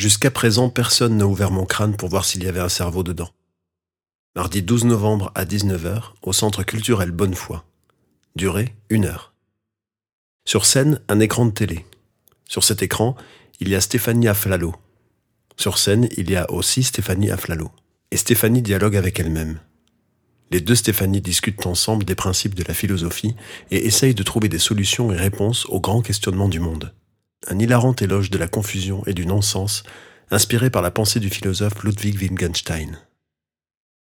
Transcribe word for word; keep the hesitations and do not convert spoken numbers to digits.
Jusqu'à présent, personne n'a ouvert mon crâne pour voir s'il y avait un cerveau dedans. Mardi douze novembre à dix-neuf heures, au Centre culturel Bonnefoy. Durée, une heure. Sur scène, un écran de télé. Sur cet écran, il y a Stéphanie Aflalo. Sur scène, il y a aussi Stéphanie Aflalo. Et Stéphanie dialogue avec elle-même. Les deux Stéphanie discutent ensemble des principes de la philosophie et essayent de trouver des solutions et réponses aux grands questionnements du monde. Un hilarant éloge de la confusion et du non-sens, inspiré par la pensée du philosophe Ludwig Wittgenstein.